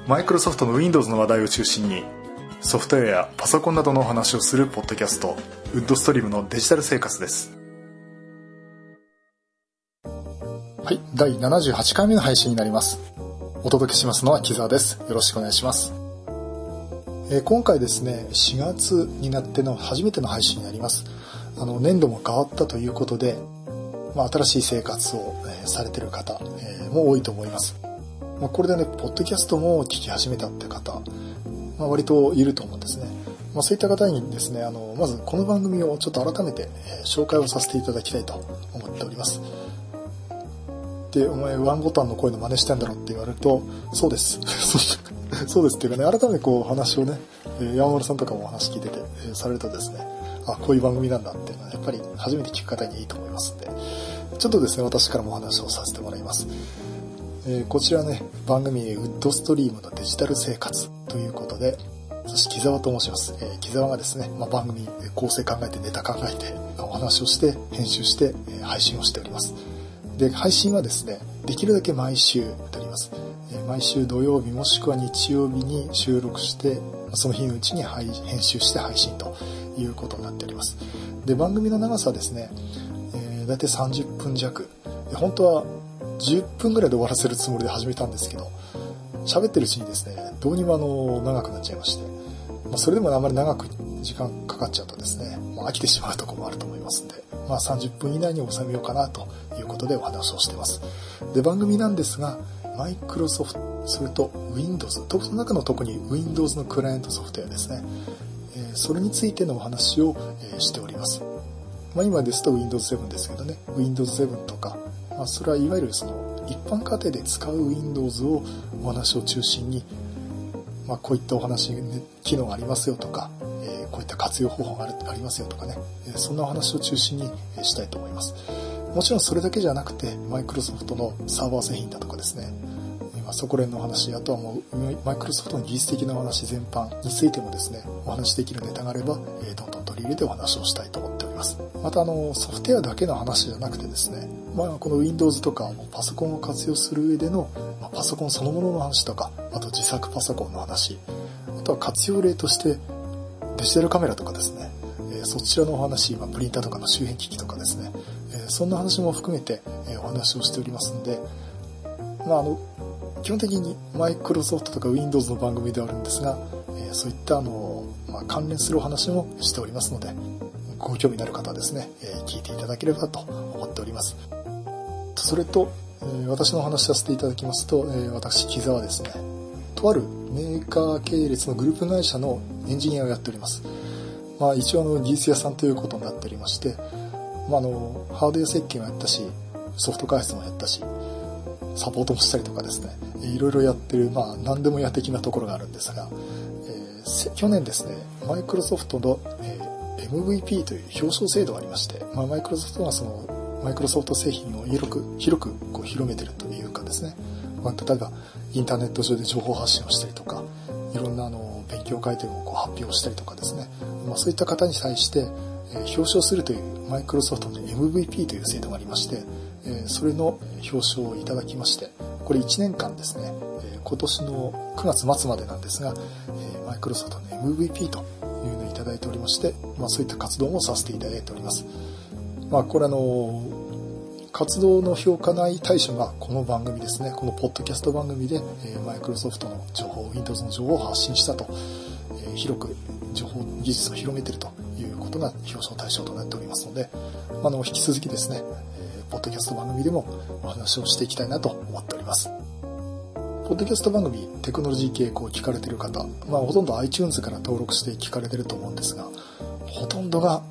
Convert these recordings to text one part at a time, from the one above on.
マイクロソフトの Windows の話題を中心にソフトウェアやパソコンなどのお話をするポッドキャスト、ウッドストリームのデジタル生活です。はい、第78回目の配信になります。お届けしますのは木澤です。よろしくお願いします。今回ですね、4月になっての初めての配信になります。年度も変わったということで、新しい生活をされている方も多いと思います。これでね、ポッドキャストも聞き始めたって方、割といると思うんですね。そういった方にですね、まずこの番組をちょっと改めて紹介をさせていただきたいと思っております。で、お前ワンボタンの声の真似してんだろって言われると、そうです。そうですっていうかね、改めてこう話をね、山村さんとかもお話聞いてて、されるとですね、こういう番組なんだっていうのはやっぱり初めて聞く方にいいと思いますんで、ちょっとですね、私からもお話をさせてもらいます。こちらね、番組ウッドストリームのデジタル生活ということで、私木澤と申します。木澤がですね、番組構成考えてネタ考えてお話をして編集して配信をしております。で、配信はですね、できるだけ毎週とります。毎週土曜日もしくは日曜日に収録して、その日のうちに編集して配信ということになっております。で、番組の長さはですね、だいたい30分弱。本当は10分ぐらいで終わらせるつもりで始めたんですけど、喋ってるうちにですね、どうにも長くなっちゃいまして、それでもあまり長く時間かかっちゃうとですね、飽きてしまうところもあると思いますんで、30分以内に収めようかなということでお話をしています。で、番組なんですが、マイクロソフト、それと Windows、その中の特に Windows のクライアントソフトウェアですね、それについてのお話をしております。今ですと Windows 7ですけどね、Windows 7とか、それはいわゆるその一般家庭で使う Windows をお話を中心に、こういったお話、機能がありますよとか、こういった活用方法がありますよとかね、そんなお話を中心にしたいと思います。もちろんそれだけじゃなくて、マイクロソフトのサーバー製品だとかですね、そこら辺の話、あとはもうマイクロソフトの技術的なお話全般についてもですね、お話できるネタがあれば、どんどん取り入れてお話をしたいと思っております。またソフトウェアだけの話じゃなくてですね、この Windows とかパソコンを活用する上での、パソコンそのものの話とか、あと自作パソコンの話、あとは活用例としてデジタルカメラとかですね、そちらのお話、プリンターとかの周辺機器とかですね、そんな話も含めてお話をしておりますので、基本的にマイクロソフトとか Windows の番組ではあるんですが、そういった関連するお話もしておりますので、ご興味のある方はですね、聞いていただければと思っております。それと、私のお話させていただきますと、私木澤はですね、とあるメーカー系列のグループ会社のエンジニアをやっております。一応技術屋さんということになっておりまして、ハードウェア設計もやったし、ソフト開発もやったし、サポートもしたりとかですね、いろいろやってる、何でもや的なところがあるんですが、去年ですね、マイクロソフトの、MVP という表彰制度がありまして、マイクロソフトはそのマイクロソフト製品を広くこう広めてるというかですね、例えばインターネット上で情報発信をしたりとか、いろんな勉強会というのをこう発表したりとかですね、そういった方に対して表彰するというマイクロソフトの MVP という制度がありまして、それの表彰をいただきまして、これ1年間ですね、今年の9月末までなんですが、マイクロソフトの MVP というのをいただいておりまして、そういった活動もさせていただいております。これ活動の評価内対象がこの番組ですね、このポッドキャスト番組でマイクロソフトの情報、Windows の情報を発信したと、広く情報技術を広めているということが表彰対象となっておりますので、引き続きですね、ポッドキャスト番組でもお話をしていきたいなと思っております。ポッドキャスト番組、テクノロジー系聞かれている方、ほとんど iTunes から登録して聞かれていると思うんですが、ほとんどが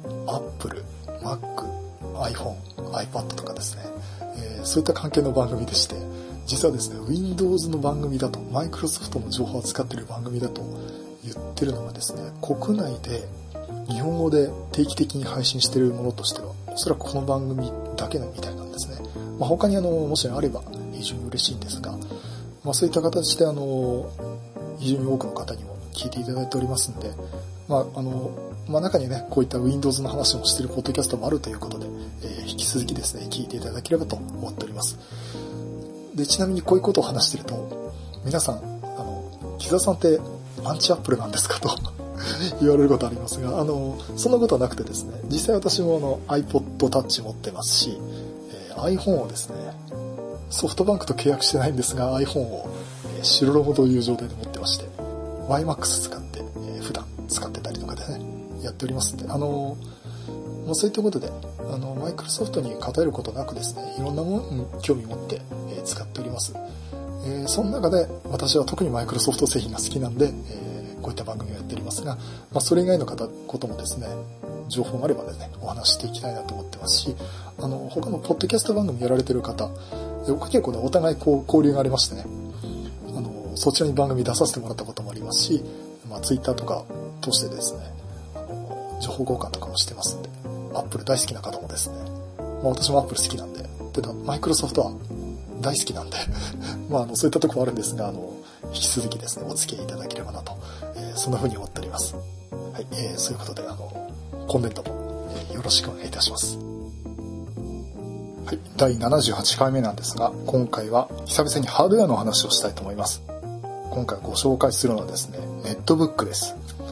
Apple、Mac、iPhone、iPad とかですね、そういった関係の番組でして、実はですね、Windows の番組だと、マイクロソフトの情報を使っている番組だと言ってるのがですね、国内で日本語で定期的に配信しているものとしては、おそらくこの番組だけみたいなんですね。他にもしあれば非常に嬉しいんですが、そういった形で非常に多くの方にも聞いていただいておりますんで、中にね、こういった Windows の話もしているポッドキャストもあるということで、引き続きですね、聞いていただければと思っております。で、ちなみにこういうことを話していると、皆さん、 木澤さんってアンチアップルなんですかと言われることありますが、そんなことはなくてですね、実際私もiPod Touch 持ってますし、iPhone をですね、ソフトバンクと契約してないんですが iPhone を白ロゴという状態で持ってまして、 YMAX 使って、普段使ってたりとかでねやっておりますんで、そういったことでマイクロソフトに偏ることなくですね、いろんなものに興味持って、使っております。その中で私は特にマイクロソフト製品が好きなんで、こういった番組をやっておりますが、それ以外のこともですね、情報があればですね、お話していきたいなと思ってますし、他のポッドキャスト番組やられてる方、結構ね、お互い交流がありましてね、そちらに番組出させてもらったこともありますし、ツイッターとか通してですね、情報交換とかもしてますんで、アップル大好きな方もですね、私もアップル好きなんで、マイクロソフトは大好きなんでそういったところもあるんですが、引き続きですね、お付き合いいただければなと、そんな風に思っております。はい、そういうことで、今年度も、よろしくお願いいたします。はい、第78回目なんですが、今回は久々にハードウェアの話をしたいと思います。今回ご紹介するのはですね、ネットブックです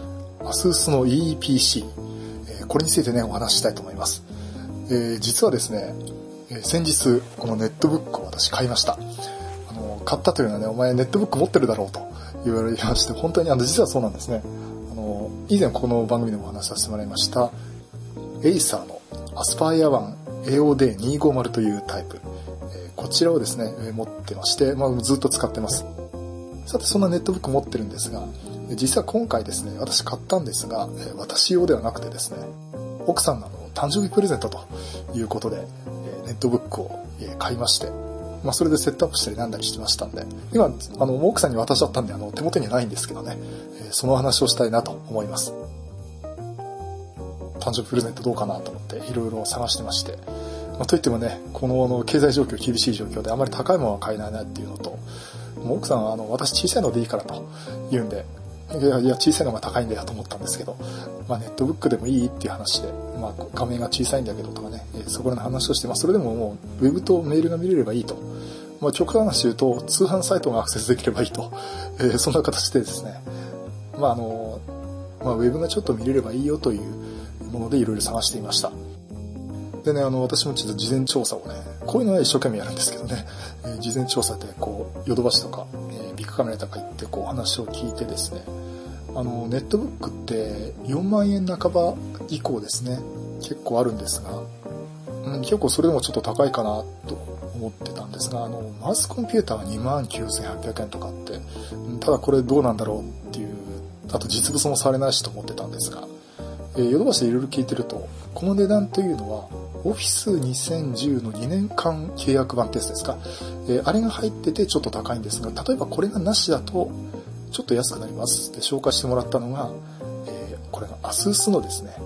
。ASUS の EPC、これについてね、お話ししたいと思います。実はですね、先日このネットブックを私買いました。買ったというのはね、お前ネットブック持ってるだろうと言われまして、本当に実はそうなんですね。以前この番組でもお話しさせてもらいましたエイサーのアスパイア1 AOD250 というタイプ、こちらをですね、持ってまして、ずっと使ってます。さて、そんなネットブック持ってるんですが、実は今回ですね、私買ったんですが、私用ではなくてですね、奥さんの誕生日プレゼントということで、ネットブックを買いまして、それでセットアップしたりなんだりしてましたんで、今奥さんに渡しちゃったんで手元にはないんですけどね、その話をしたいなと思います。誕生日プレゼントどうかなと思っていろいろ探してまして、といってもね、この経済状況厳しい状況であまり高いものは買えないなっていうのと、奥さんは私小さいのでいいからと言うんで、いや小さいのが高いんだよと思ったんですけど、ネットブックでもいいっていう話で、画面が小さいんだけどとかね、そこらの話をして、それでももうウェブとメールが見れればいいと、極端な話言うと通販サイトがアクセスできればいいと、そんな形でですね、ウェブがちょっと見れればいいよというものでいろいろ探していました。でね、私もちょっと事前調査をね、こういうのは一生懸命やるんですけどね、事前調査でヨドバシとか、ビッグカメラとか行ってお話を聞いてですね、ネットブックって4万円半ば以降ですね、結構あるんですが、結構それでもちょっと高いかなと思ってたんですが、マウスコンピューターは 29,800 円とかって、ただこれどうなんだろうっていう、あと実物も触れないしと思ってたんですが、ヨドバシでいろいろ聞いてると、この値段というのはオフィス2010の2年間契約版ってやつですか、あれが入っててちょっと高いんですが、例えばこれがなしだとちょっと安くなりますって紹介してもらったのが、これが ASUS のですね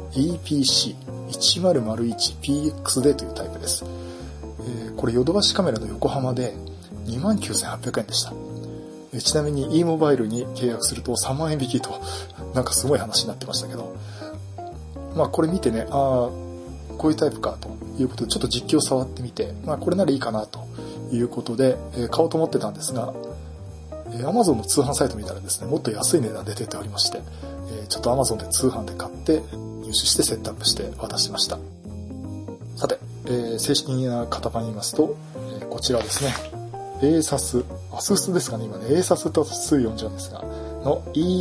EPC1001PXD というタイプです。これヨドバシカメラの横浜で 29,800 円でした。ちなみに e モバイルに契約すると3万円引きと、なんかすごい話になってましたけど、これ見てね、こういうタイプかということでちょっと実機を触ってみて、これならいいかなということで、買おうと思ってたんですが、Amazon の通販サイト見たらですね、もっと安い値段で出ておりまして、ちょっと Amazon で通販で買って入手してセットアップして渡しました。さて、正式な型番言いますと、こちらですね、ASUS ですかね、今ね ASUS と数読んじゃうんですがの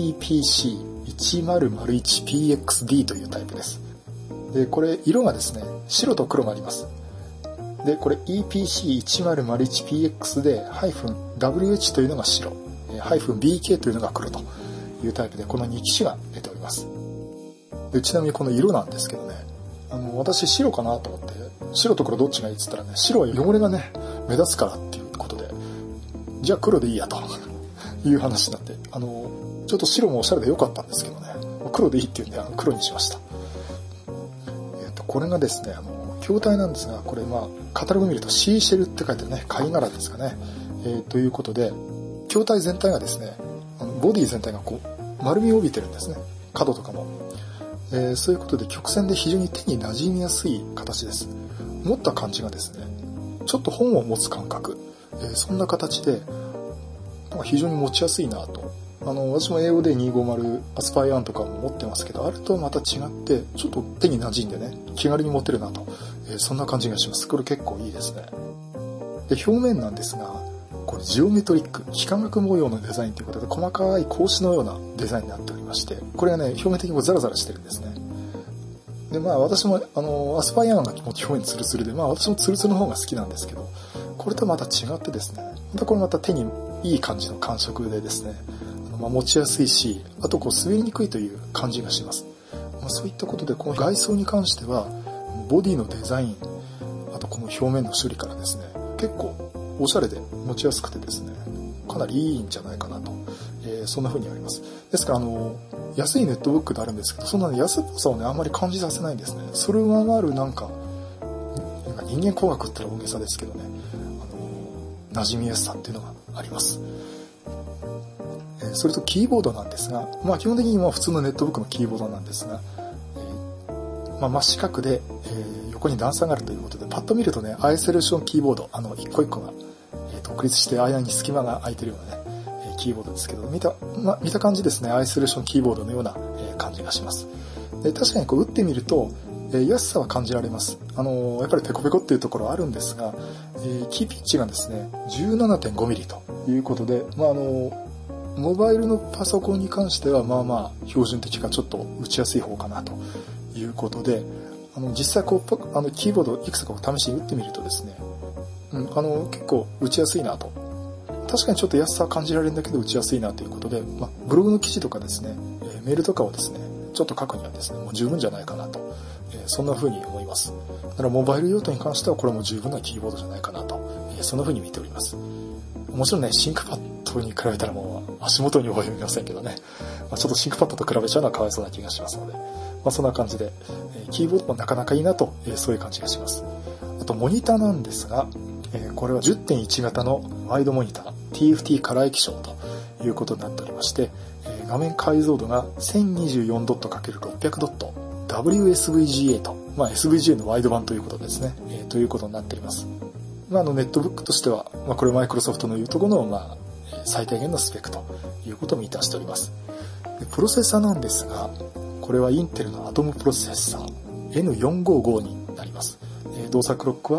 EPC1001PXD というタイプです。でこれ色がですね、白と黒があります。でこれ EPC1001PX で -WH というのが白、-BK というのが黒というタイプで、この2機種が出ております。でちなみにこの色なんですけどね、私白かなと思って、白と黒どっちがいいっつったらね、白は汚れがね目立つからっていうことで、じゃあ黒でいいやという話になって、ちょっと白もおしゃれで良かったんですけどね、黒でいいっていうんで黒にしました。これがですね、筐体なんですが、これカタログ見るとシーシェルって書いてあるね、貝殻ですかね、ということで、筐体全体がですね、ボディ全体が丸みを帯びてるんですね、角とかも、そういうことで曲線で非常に手に馴染みやすい形です。持った感じがですね、ちょっと本を持つ感覚、そんな形で非常に持ちやすいなと私も AOD250 アスパイアーンとかも持ってますけど、あれとはまた違って、ちょっと手に馴染んでね、気軽に持てるなと、そんな感じがします。これ結構いいですね。で、表面なんですが、これジオメトリック、幾何学模様のデザインということで、細かい格子のようなデザインになっておりまして、これがね、表面的にザラザラしてるんですね。で、私も、アスパイアーンが表面ツルツルで、私もツルツルの方が好きなんですけど、これとまた違ってですね、これまた手にいい感じの感触でですね、持ちやすいし、あと滑りにくいという感じがします。そういったことで、この外装に関しては、ボディのデザイン、あとこの表面の処理からですね、結構おしゃれで持ちやすくてですね、かなりいいんじゃないかなと、そんな風にあります。ですから安いネットブックであるんですけど、そんな安っぽさをね、あんまり感じさせないんですね。それを上回るなんか人間工学ってのは大げさですけどね、馴染みやすさっていうのがあります。それとキーボードなんですが、基本的に普通のネットブックのキーボードなんですが、真四角で、横に段差があるということで、パッと見るとね、アイソレーションキーボード、一個一個が、独立して間に隙間が空いてるようなね、キーボードですけど、見た感じですね、アイソレーションキーボードのような、感じがします。で、確かに打ってみると、安さは感じられます。やっぱりペコペコっていうところはあるんですが、キーピッチがですね、17.5 ミリということで、モバイルのパソコンに関しては、標準的かちょっと打ちやすい方かなということで、実際キーボードいくつか試しに打ってみるとですね、結構打ちやすいなと。確かにちょっと安さは感じられるんだけど打ちやすいなということで、ブログの記事とかですね、メールとかをですね、ちょっと書くにはですね、もう十分じゃないかなと、そんな風に思います。だからモバイル用途に関してはこれも十分なキーボードじゃないかなと、そんな風に見ております。もちろんね、シンクパッドに比べたらもう足元に及びませんけどね、ちょっとシンクパッドと比べちゃうのはかわいそうな気がしますので、そんな感じで、キーボードもなかなかいいなと、そういう感じがします。あとモニターなんですが、これは 10.1 型のワイドモニター TFT カラー液晶ということになっておりまして、画面解像度が 1024×600 ドット WSVGA と、SVGA のワイド版ということですね、ということになっております。ネットブックとしては、これマイクロソフトのいうところの、最低限のスペックということを満たしております。でプロセッサーなんですが、これはインテルのアトムプロセッサー N455 になります。動作クロックは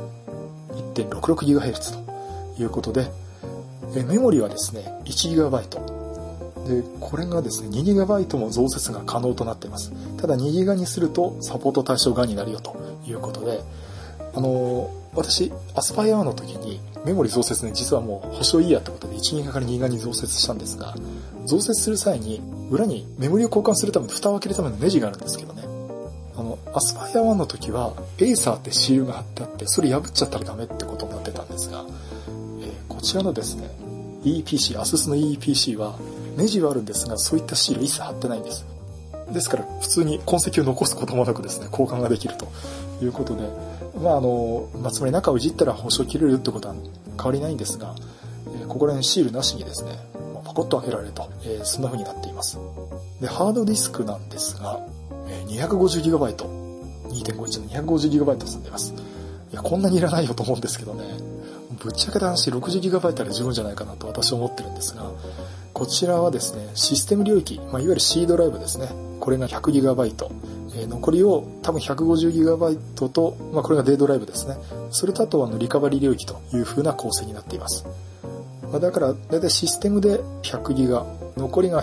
1.66GHz ということで、メモリはですね 1GB で、これがですね 2GB も増設が可能となっています。ただ 2GB にするとサポート対象外になるよということで、私アスパイアの時にメモリ増設ね、実はもう保証いいやってことで 1GB から 2GB に増設したんですが、増設する際に裏にメモリを交換するための蓋を開けるためのネジがあるんですけどね、アスパイア1の時はエーサーってシールが貼ってあって、それ破っちゃったらダメってことになってたんですが、こちらのですね EPC、 アススの EPC はネジはあるんですが、そういったシール一切貼ってないんです。ですから普通に痕跡を残すこともなくですね、交換ができるということで、つまり中をいじったら保証切れるってことは変わりないんですが、ここら辺シールなしにですね、パコッと開けられると、そんな風になっています。で、ハードディスクなんですが、250GB、2.51 の 250GB 積んでます。いや、こんなにいらないよと思うんですけどね、ぶっちゃけた話 60GB あれ十分じゃないかなと私は思ってるんですが、こちらはですね、システム領域、いわゆる C ドライブですね、これが 100GB、残りを多分 150GB と、これがデードライブですね。それとあとはリカバリー領域という風な構成になっています。だからだいたいシステムで 100GB、残りが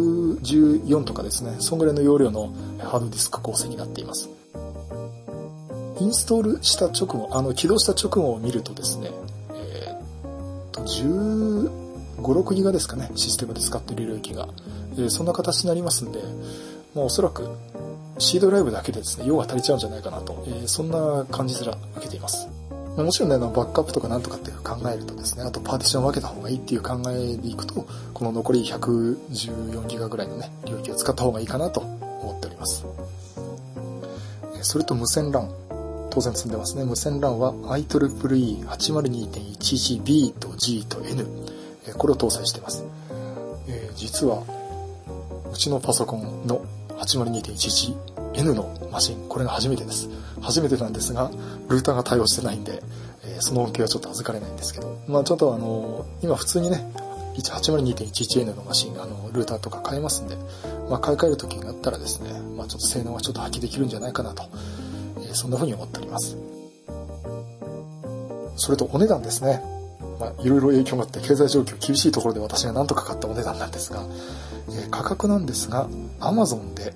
114とかですね、そんぐらいの容量のハードディスク構成になっています。インストールした直後、起動した直後を見るとですね、15、6GB ですかね、システムで使っている領域が、そんな形になりますんで、おそらくC ドライブだけでですね、用が足りちゃうんじゃないかなと、そんな感じすら受けています。もちろんね、バックアップとかなんとかって考えるとですね、あとパーティションを分けた方がいいっていう考えでいくと、この残り114ギガぐらいのね、領域を使った方がいいかなと思っております。それと無線 LAN。当然積んでますね。無線 LAN は IEEE802.11B と G と N。これを搭載しています。実は、うちのパソコンの 802.11N のマシン、これが初めてです。初めてなんですが、ルーターが対応してないんで、その恩恵はちょっと預かれないんですけど、ちょっと今普通にね、 802.11n のマシンがルーターとか買えますんで、買い替える時になったらですね、ちょっと性能がちょっと発揮できるんじゃないかなと、そんな風に思っております。それとお値段ですね。いろいろ影響があって経済状況厳しいところで私が何とか買ったお値段なんですが、価格なんですが Amazon で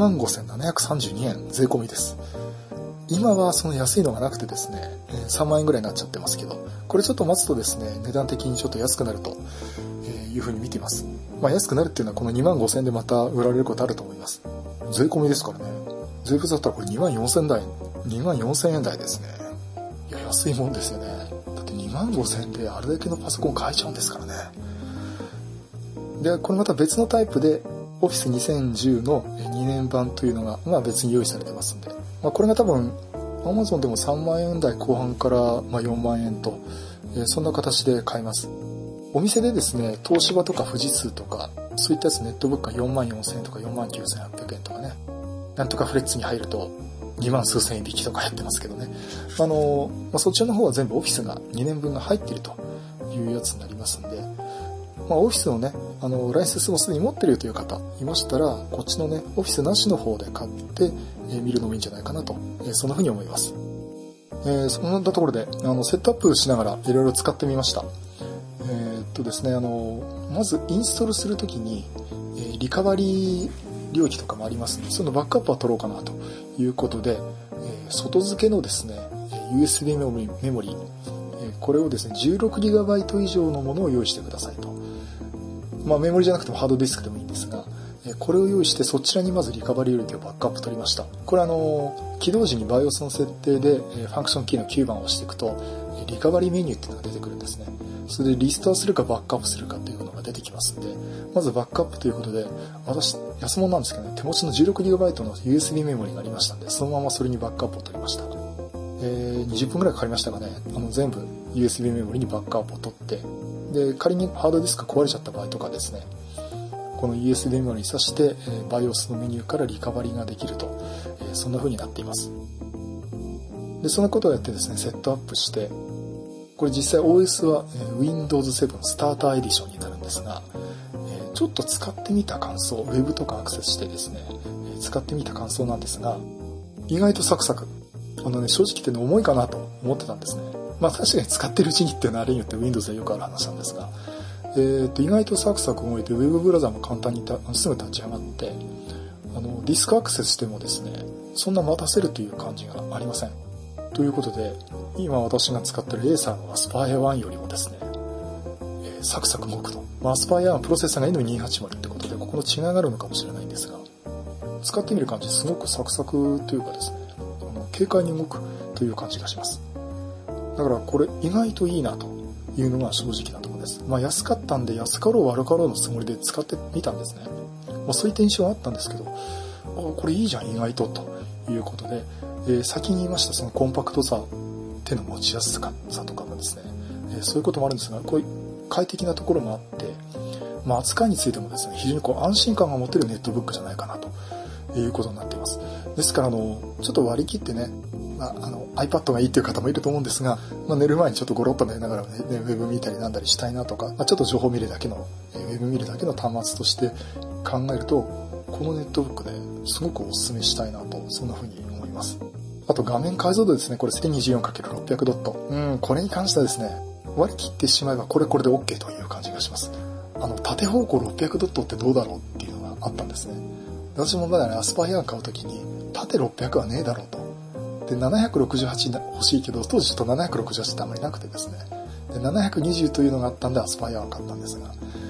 25,732 円税込みです。今はその安いのがなくてですね、3万円ぐらいになっちゃってますけど、これちょっと待つとですね、値段的にちょっと安くなるというふうに見ています。安くなるっていうのはこの 25,000 円でまた売られることあると思います。税込みですからね。税別だったらこれ 24,000 円台ですね。いや、安いもんですよね。だって 25,000 円であれだけのパソコン買えちゃうんですからね。で、これまた別のタイプで Office 2010の2年版というのが、別に用意されてますんで、これが多分 Amazon でも3万円台後半から、4万円と、そんな形で買えます。お店でですね、東芝とか富士通とかそういったやつネットブックが 44,000 円とか 49,800 円とかね、なんとかフレッツに入ると2万数千円引きとかやってますけどね、そっちの方は全部オフィスが2年分が入っているというやつになりますんで、オフィスのね、ライセンスもすでに持っているという方いましたら、こっちのね、オフィスなしの方で買って、見るのもいいんじゃないかなと、そんな風に思います。そんなところで、セットアップしながらいろいろ使ってみました。ですね、まずインストールするときに、リカバリー領域とかもありますので、そのバックアップは取ろうかなということで、外付けのですね、USB メモリー、これをですね、16GB 以上のものを用意してくださいと。メモリじゃなくてもハードディスクでもいいんですが、これを用意してそちらにまずリカバリー領域をバックアップ取りました。これ起動時に BIOS の設定でファンクションキーの9番を押していくとリカバリーメニューっていうのが出てくるんですね。それでリストアするかバックアップするかっていうのが出てきますんで、まずバックアップということで、私安物なんですけどね、手持ちの 16GB の USB メモリがありましたんで、そのままそれにバックアップを取りました。20分くらいかかりましたかね。全部 USB メモリにバックアップを取って、で仮にハードディスク壊れちゃった場合とかですね、この USB メモリに挿して BIOS のメニューからリカバリーができると、そんな風になっています。でそのことをやってですね、セットアップして、これ実際 OS は Windows 7スターターエディションになるんですが、ちょっと使ってみた感想、Web とかアクセスしてですね、使ってみた感想なんですが、意外とサクサク。正直言って重いかなと思ってたんですね。確かに使ってるうちにっていうのはあれによって Windows でよくある話なんですが、意外とサクサク動いて Web ブラウザも簡単にすぐ立ち上がって、ディスクアクセスしてもですね、そんな待たせるという感じがありません。ということで、今私が使ってる Acer のアスパイア1よりもですね、サクサク動くと。アスパイアはプロセッサーが N280 ってことで、ここの違いがあるのかもしれないんですが、使ってみる感じすごくサクサクというかですね、軽快に動くという感じがします。だからこれ意外といいなというのが正直なところです。安かったんで安かろう悪かろうのつもりで使ってみたんですね。そういった印象があったんですけど、これいいじゃん意外とということで、先に言いましたそのコンパクトさ、手の持ちやすさとかもですね、そういうこともあるんですが、こういう快適なところもあって、扱いについてもですね、非常に安心感が持てるネットブックじゃないかなということになっています。ですからちょっと割り切ってね、iPad がいいっていう方もいると思うんですが、寝る前にちょっとゴロッと寝ながらね、ウェブ見たりなんだりしたいなとか、ちょっと情報見るだけの、ウェブ見るだけの端末として考えると、このネットブックですごくお勧めしたいなと、そんな風に思います。あと画面解像度ですね、これ 1024×600 ドット。これに関してはですね、割り切ってしまえばこれで OK という感じがします。縦方向600ドットってどうだろうっていうのがあったんですね。私もまだね、アスパイア買うときに、縦600はねえだろうと。で、768欲しいけど、当時ちょっと768ってあんまりなくてですね。で、720というのがあったんで、アスパイアを買ったんですが。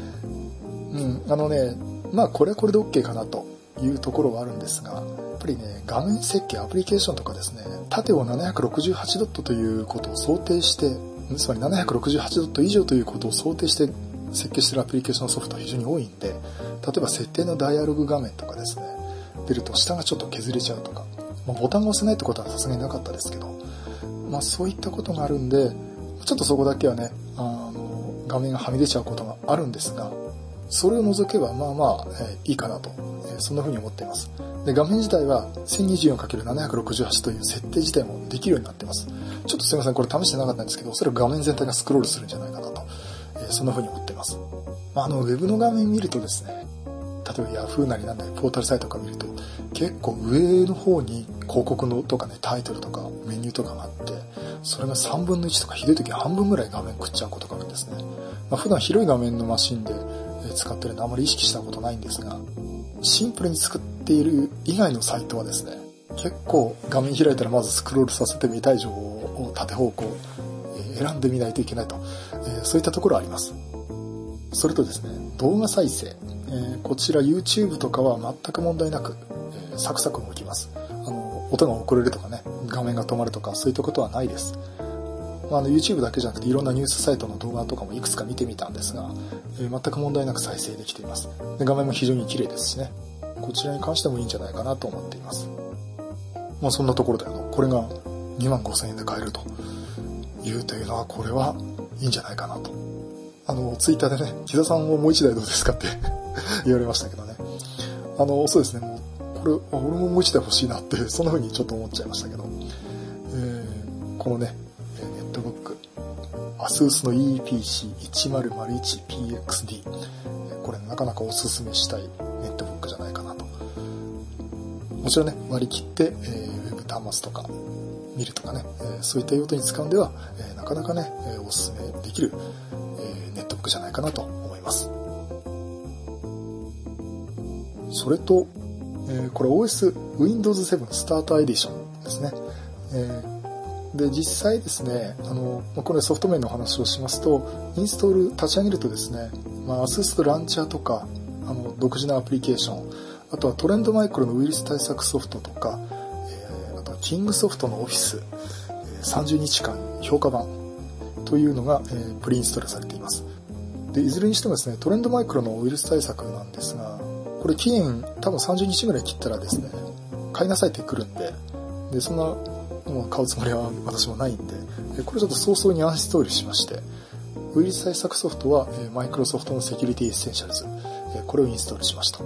これはこれで OK かなというところはあるんですが、やっぱりね、画面設計、アプリケーションとかですね、縦を768ドットということを想定して、つまり768ドット以上ということを想定して設計しているアプリケーションソフトは非常に多いんで、例えば設定のダイアログ画面とかですね、出ると下がちょっと削れちゃうとか、ボタンが押せないってことはさすがになかったですけど、そういったことがあるんで、ちょっとそこだけはね、画面がはみ出ちゃうことがあるんですが、それを除けばいいかなと、そんな風に思っています。で、画面自体は 1024×768 という設定自体もできるようになっています。ちょっとすいません、これ試してなかったんですけど、おそらく画面全体がスクロールするんじゃないかなと、そんな風に思っています。 ウェブの画面見るとですね、例えば Yahoo なりなんなりポータルサイトとか見ると結構上の方に広告のとかね、タイトルとかメニューとかがあって、それが3分の1とかひどい時は半分ぐらい画面食っちゃうことがあるんですね。普段広い画面のマシンで使ってるのであまり意識したことないんですが、シンプルに作っている以外のサイトはですね、結構画面開いたらまずスクロールさせて見たい情報を縦方向選んでみないといけないと、そういったところはあります。それとですね、動画再生、こちら YouTube とかは全く問題なく、サクサク動きます。音が遅れるとかね、画面が止まるとかそういったことはないです。YouTube だけじゃなくていろんなニュースサイトの動画とかもいくつか見てみたんですが、全く問題なく再生できています。で、画面も非常に綺麗ですしね、こちらに関してもいいんじゃないかなと思っています。そんなところでこれが25,000円で買えるというのは、これはいいんじゃないかなと。ツイッターでね、木田さんをもう一台どうですかって言われましたけどね。そうですね、もう、これ、俺ももう一台欲しいなって、そんな風にちょっと思っちゃいましたけど、このね、ネットブック、ASUS の EPC1001PXD、これなかなかおすすめしたいネットブックじゃないかなと。もちろんね、割り切って、ウェブ端末とか見るとかね、そういった用途に使うんでは、なかなかね、おすすめできる、ネットブックじゃないかなと思います。それと、これ OS Windows 7 Starter Edition ですね。で、実際ですね、これソフト面の話をしますと、インストール立ち上げるとですね、ASUS ランチャーとか、独自のアプリケーション、あとはトレンドマイクロのウイルス対策ソフトとか、あとはキングソフトのオフィス、30日間評価版というのが、プリインストールされています。で、いずれにしてもですね、トレンドマイクロのウイルス対策なんですが、これ期限多分30日ぐらい切ったらですね、買いなさいって来るんで、そんなもう買うつもりは私もないんで、これちょっと早々にアンインストールしまして、ウイルス対策ソフトはマイクロソフトのセキュリティエッセンシャルズ、これをインストールしました。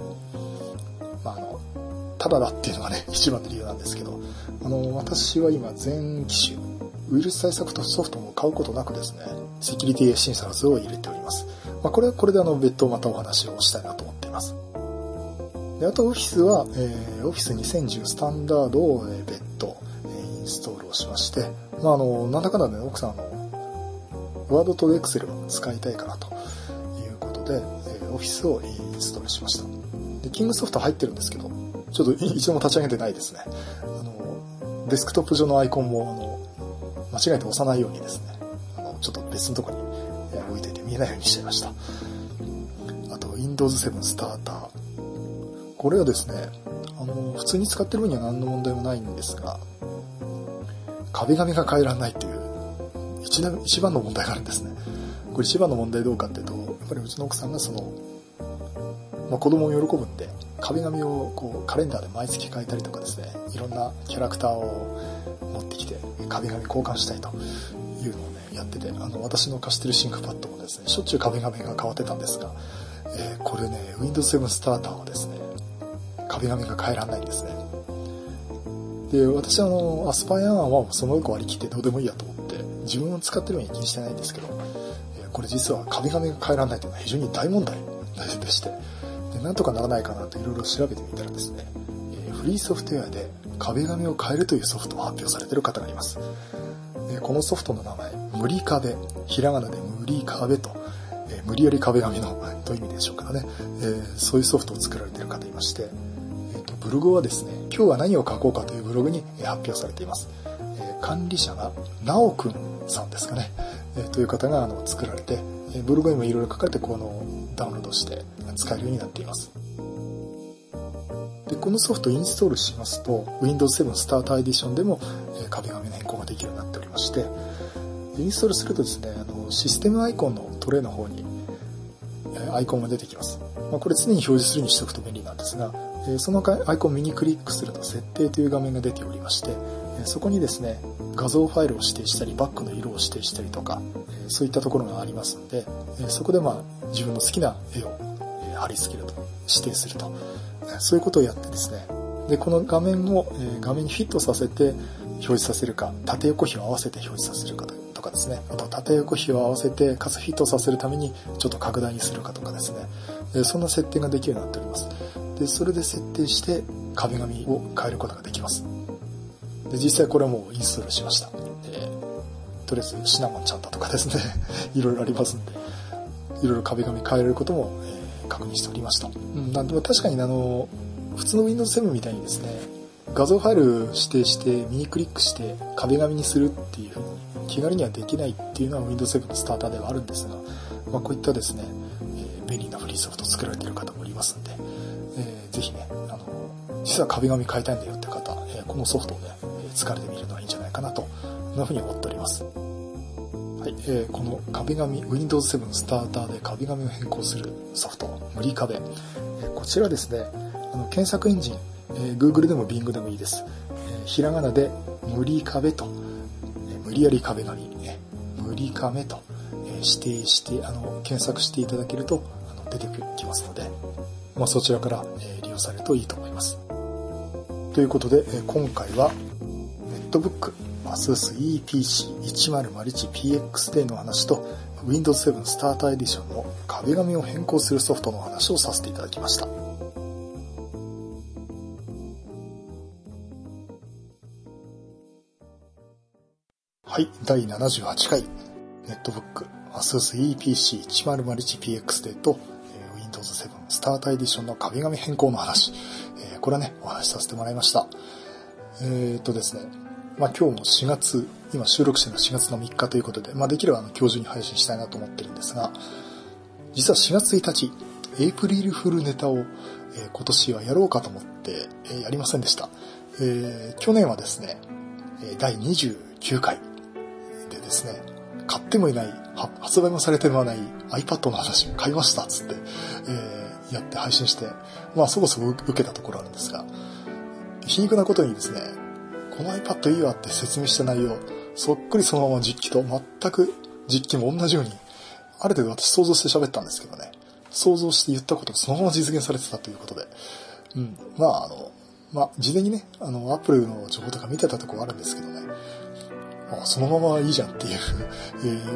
ただだっていうのがね、一番の理由なんですけど、私は今全機種、ウイルス対策ソフトも買うことなくですね、セキュリティエッセンシャルズを入れております。これはこれで別途またお話をしたいなと思っています。で、あとオフィスは、Office 2010スタンダードを別途インストールをしまして、なんだかんだね、奥さんワードと Excel を使いたいかなということで、Office をインストールしました。で、キングソフト入ってるんですけど、ちょっと一度も立ち上げてないですね。デスクトップ上のアイコンも間違えて押さないようにですね、ちょっと別のところに置いていて見えないようにしちゃいました。あと Windows 7スターター、これはですね、普通に使ってる分には何の問題もないんですが、壁紙が変えられないっていう一番の問題があるんですね。これ一番の問題どうかっていうと、やっぱりうちの奥さんが子供を喜ぶんで、壁紙をカレンダーで毎月変えたりとかですね、いろんなキャラクターを持ってきて壁紙交換したいというのをね、やってて、私の貸してるシンクパッドもですね、しょっちゅう壁紙が変わってたんですが、これね、Windows 7スターターはですね、壁紙が変えられないんですね。で、私はアスパイアはその子割り切ってどうでもいいやと思って、自分を使ってるように気にしてないんですけど、これ実は壁紙が変えられないというのは非常に大問題でして、で、なんとかならないかなといろいろ調べてみたらですね、フリーソフトウェアで壁紙を変えるというソフトを発表されている方がいます。このソフトの名前、無理壁、ひらがなで無理壁と、無理やり壁紙のという意味でしょうからね、そういうソフトを作られている方いまして、ブログはですね、今日は何を書こうかというブログに発表されています。管理者がなおくんさんですかね、という方が作られて、ブログにもいろいろ書かれてダウンロードして使えるようになっています。で、このソフトをインストールしますと Windows 7 Starter Edition でも壁紙の変更ができるようになっておりまして、インストールするとですね、システムアイコンのトレイの方にアイコンが出てきます。これ常に表示するようにしておくと便利なんですが、そのアイコンを右クリックすると設定という画面が出ておりまして、そこにですね、画像ファイルを指定したりバックの色を指定したりとか、そういったところがありますので、そこで自分の好きな絵を貼り付けると、指定すると、そういうことをやってですね、でこの画面を画面にフィットさせて表示させるか、縦横比を合わせて表示させるかととかですね、あと縦横比を合わせてかつフィットさせるためにちょっと拡大にするかとかですね、そんな設定ができるようになっております。で、それで設定して壁紙を変えることができます。で、実際これはもうインストールしました。とりあえずシナモンちゃんだとかですねいろいろありますんで、いろいろ壁紙変えれることも、確認しておりました。なんでも確かに普通の Windows 7みたいにですね、画像ファイル指定して右クリックして壁紙にするっていう風に気軽にはできないっていうのは Windows 7のスターターではあるんですが、こういったですね、便利なフリーソフトを作られている方もおりますんで、ぜひね、実は壁紙変えたいんだよって方、このソフトをね、使われてみるのはいいんじゃないかなと、そんな風に思っております。はい、この壁紙 Windows 7スターターで壁紙を変更するソフト無理壁、こちらですね、検索エンジン、Google でも Bing でもいいです、ひらがなで無理壁と、無理やり壁紙、無理壁と、指定して検索していただけると出てきますので、そちらから、利用されるといいと思います。ということで、今回はNetbook ASUS ePC1001PX の話と Windows 7スターターエディションの壁紙を変更するソフトの話をさせていただきました。はい、第78回 Netbook ASUS ePC1001PX と Windows 7スターターエディションの壁紙変更の話、これはね、お話しさせてもらいました。ですね、今日も4月、今収録してるのは4月の3日ということで、できれば今日中に配信したいなと思ってるんですが、実は4月1日、エイプリルフルネタを、今年はやろうかと思って、やりませんでした。去年はですね、第29回でですね、買ってもいない、発売もされてもない iPad の話を買いましたっつって、やって配信して、そこそこ受けたところあるんですが、皮肉なことにですね、この iPad いいわって説明した内容、そっくりそのまま実機と全く実機も同じように、ある程度私想像して喋ったんですけどね、想像して言ったことがそのまま実現されてたということで、事前にね、Apple の情報とか見てたところあるんですけどね、そのままいいじゃんっていう、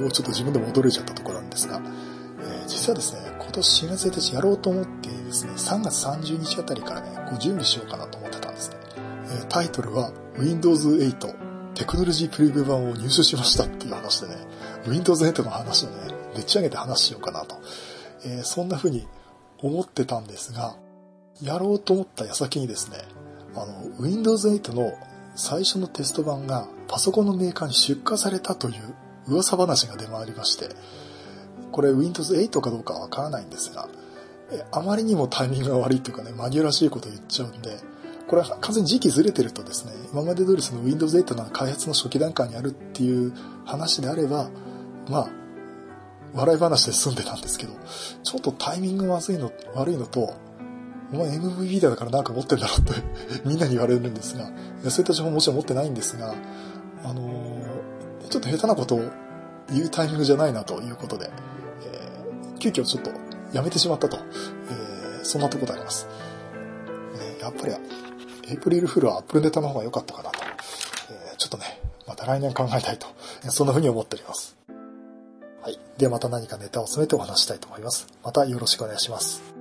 ちょっと自分でも驚いちゃったところなんですが、実はですね、今年4月1日やろうと思ってですね、3月30日あたりからね、準備しようかなと思ってたんですね。タイトルは Windows 8テクノロジープレビュー版を入手しましたっていう話でね、Windows 8の話をね、でっち上げて話しようかなと、そんな風に思ってたんですが、やろうと思った矢先にですね、Windows 8の最初のテスト版がパソコンのメーカーに出荷されたという噂話が出回りまして、これ Windows 8かどうかはわからないんですが、あまりにもタイミングが悪いというかね、紛らわしいことを言っちゃうんで、これは完全に時期ずれてるとですね、今まで通りその Windows 8の開発の初期段階にあるっていう話であれば、笑い話で済んでたんですけど、ちょっとタイミング悪いのと、お前 MVP だからなんか持ってんだろってみんなに言われるんですが、そういった情報もちろん持ってないんですが、ちょっと下手なことを言うタイミングじゃないなということで、急遽ちょっとやめてしまったと、そんなところであります。やっぱりエイプリルフールはアップルネタの方が良かったかなと、ちょっとね、また来年考えたいと、そんな風に思っております。はい。ではまた何かネタを詰めてお話したいと思います。またよろしくお願いします。